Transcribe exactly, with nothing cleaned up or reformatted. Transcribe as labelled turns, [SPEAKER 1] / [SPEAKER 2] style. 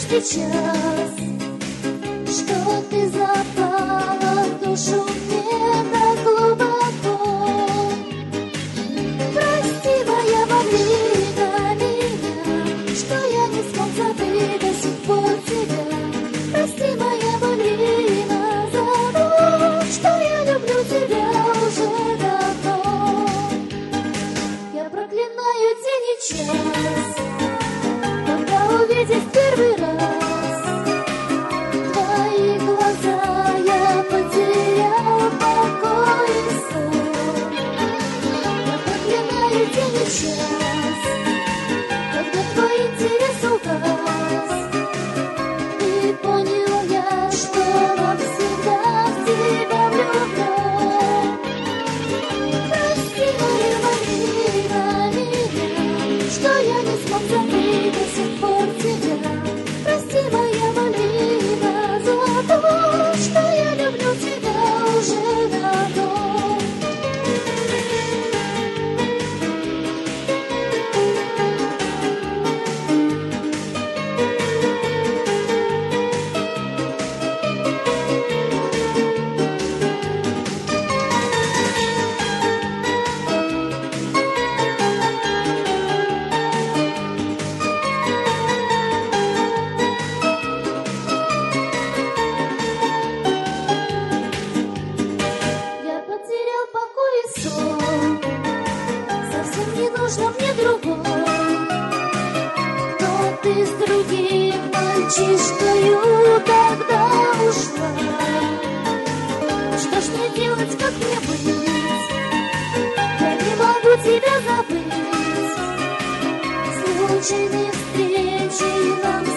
[SPEAKER 1] сейчас, что ты запала в душу мне так глубоко. Прости, моя Малина, меня, что я не смог забыть до сих пор тебя. Прости, моя Малина, за то, что я люблю тебя уже давно. Я проклинаю день и час, когда увидев первый раз твои глаза, я потерял покой и сон. Я проклинаю день и час, когда твой интерес угас, и понял я, что навсегда в тебя влюблен. Прости, моя Малина, меня, что я не смог забыть до сих пор тебя. Прости, моя Малина, за то, что я люблю тебя уже давно. Я потерял покой и сон, совсем не нужно мне другой, но ты с другим мальчишкою тогда ушла. Что ж мне делать, как мне быть? Я не могу тебя забыть. Случайные встречи нам